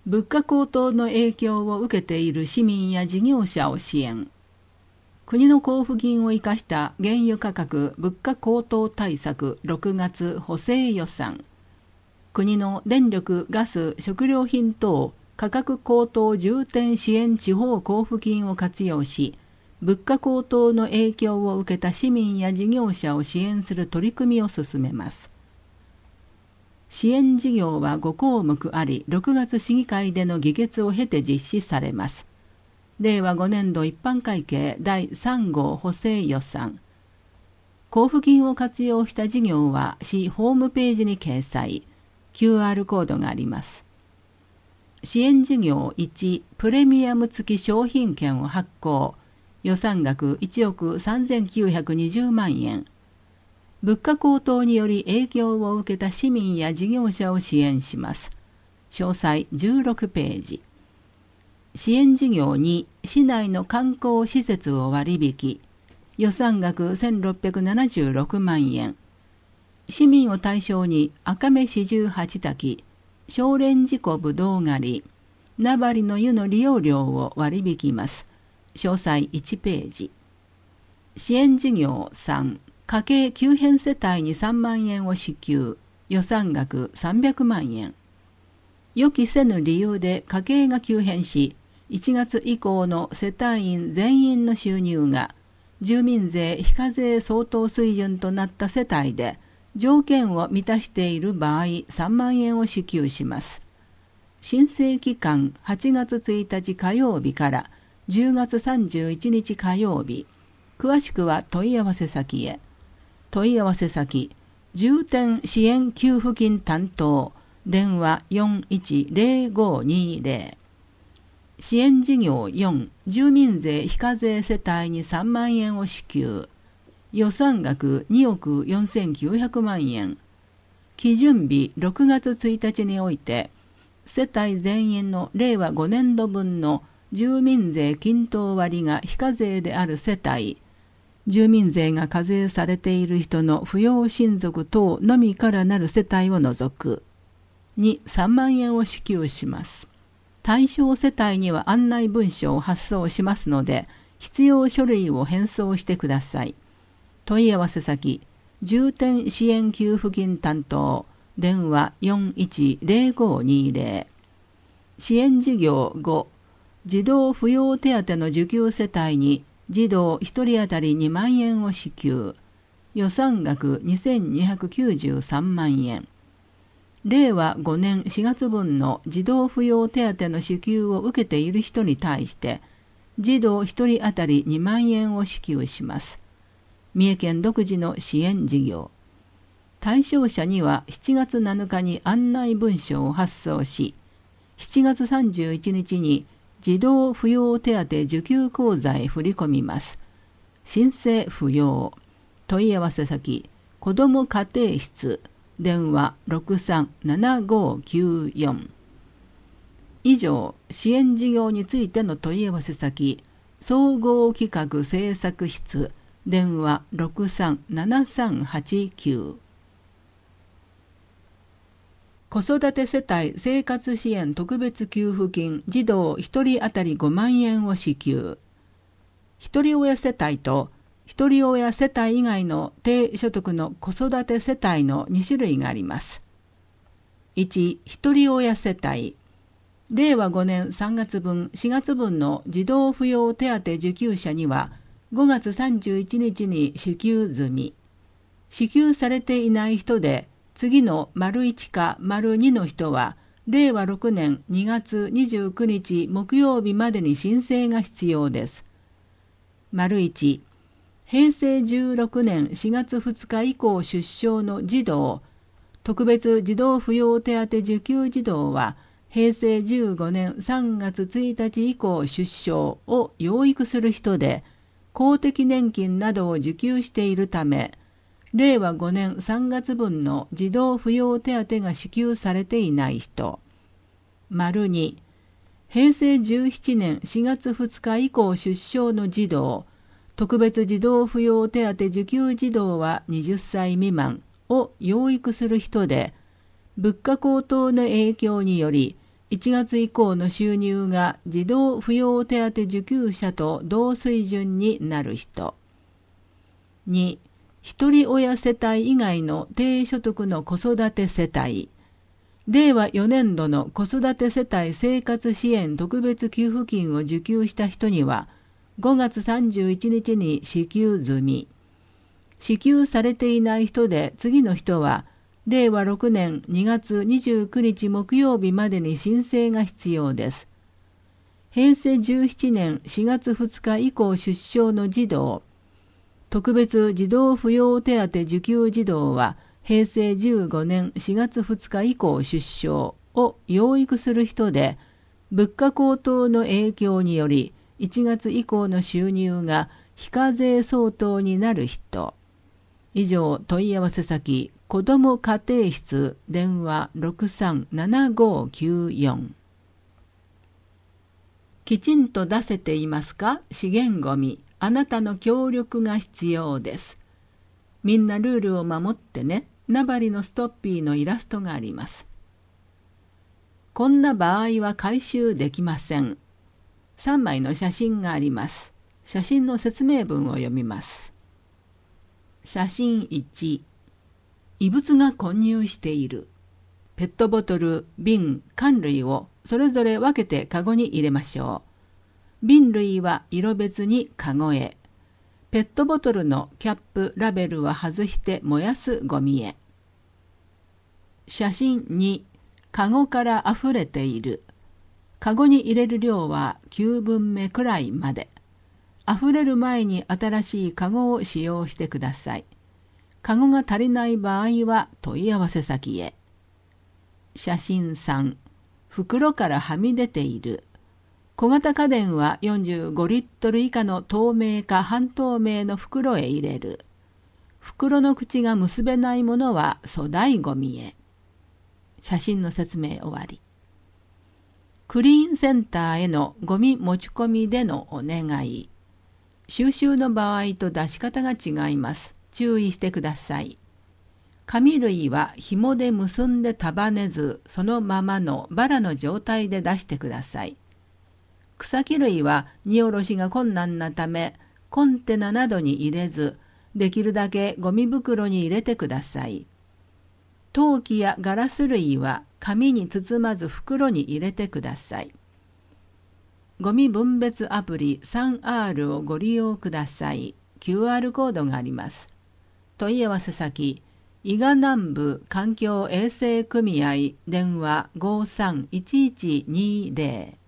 物価高騰の影響を受けている市民や事業者を支援。国の交付金を生かした原油価格物価高騰対策6月補正予算。国の電力・ガス・食料品等価格高騰重点支援地方交付金を活用し、物価高騰の影響を受けた市民や事業者を支援する取り組みを進めます。支援事業は5項目あり、6月市議会での議決を経て実施されます。令和5年度一般会計第3号補正予算。交付金を活用した事業は市ホームページに掲載。QR コードがあります。支援事業1、プレミアム付き商品券を発行。予算額1億3920万円。物価高騰により影響を受けた市民や事業者を支援します。詳細16ページ。支援事業2、市内の観光施設を割引。予算額1676万円。市民を対象に赤目四十八滝、小蓮寺湖ぶどう狩り、名張の湯の利用料を割り引きます。詳細1ページ。支援事業3、家計急変世帯に3万円を支給。予算額300万円。予期せぬ理由で家計が急変し、1月以降の世帯員全員の収入が住民税非課税相当水準となった世帯で条件を満たしている場合3万円を支給します。申請期間8月1日火曜日から10月31日火曜日。詳しくは問い合わせ先へ。問い合わせ先、重点支援給付金担当、電話410520。支援事業4、住民税非課税世帯に3万円を支給。予算額2億4900万円。基準日6月1日において、世帯全員の令和5年度分の住民税均等割が非課税である世帯、住民税が課税されている人の扶養親族等のみからなる世帯を除く。に3万円を支給します。対象世帯には案内文書を発送しますので、必要書類を返送してください。問い合わせ先、重点支援給付金担当、電話410520。支援事業5、児童扶養手当の受給世帯に児童1人当たり2万円を支給。予算額2293万円。令和5年4月分の児童扶養手当の支給を受けている人に対して、児童1人当たり2万円を支給します。三重県独自の支援事業。対象者には7月7日に案内文書を発送し、7月31日に児童扶養手当受給口座へ振り込みます。申請不要。問い合わせ先、子ども家庭室、電話637594。以上、支援事業についての問い合わせ先、総合企画政策室、電話637389。子育て世帯生活支援特別給付金児童1人当たり5万円を支給。一人親世帯と一人親世帯以外の低所得の子育て世帯の2種類があります。1、一人親世帯。令和5年3月分、4月分の児童扶養手当受給者には5月31日に支給済み。支給されていない人で、次の丸1か丸2の人は、令和6年2月29日木曜日までに申請が必要です。丸1、平成16年4月2日以降出生の児童、特別児童扶養手当受給児童は、平成15年3月1日以降出生を養育する人で、公的年金などを受給しているため、令和5年3月分の児童扶養手当が支給されていない人。丸2、平成17年4月2日以降出生の児童、特別児童扶養手当受給児童は20歳未満を養育する人で、物価高騰の影響により、 1月以降の収入が児童扶養手当受給者と同水準になる人。2、一人親世帯以外の低所得の子育て世帯。令和4年度の子育て世帯生活支援特別給付金を受給した人には、5月31日に支給済み。支給されていない人で次の人は、令和6年2月29日木曜日までに申請が必要です。平成17年4月2日以降出生の児童、特別児童扶養手当受給児童は、平成15年4月2日以降出生を養育する人で、物価高騰の影響により、1月以降の収入が非課税相当になる人。以上、問い合わせ先、子ども家庭室、電話637594。きちんと出せていますか？資源ごみ。あなたの協力が必要です。みんなルールを守ってね。ナバリのストッピーのイラストがあります。こんな場合は回収できません。3枚の写真があります。写真の説明文を読みます。写真1、異物が混入している。ペットボトル、瓶、缶類をそれぞれ分けてカゴに入れましょう。瓶類は色別にカゴへ。ペットボトルのキャップ、ラベルは外して燃やすゴミへ。写真2、カゴからあふれている。カゴに入れる量は9分目くらいまで。あふれる前に新しいカゴを使用してください。カゴが足りない場合は問い合わせ先へ。写真3、袋からはみ出ている。小型家電は45リットル以下の透明か半透明の袋へ入れる。袋の口が結べないものは粗大ゴミへ。写真の説明終わり。クリーンセンターへのゴミ持ち込みでのお願い。収集の場合と出し方が違います。注意してください。紙類は紐で結んで束ねず、そのままのバラの状態で出してください。草木類は荷下ろしが困難なため、コンテナなどに入れず、できるだけゴミ袋に入れてください。陶器やガラス類は紙に包まず袋に入れてください。ゴミ分別アプリ 3R をご利用ください。QR コードがあります。問い合わせ先、伊賀南部環境衛生組合電話531120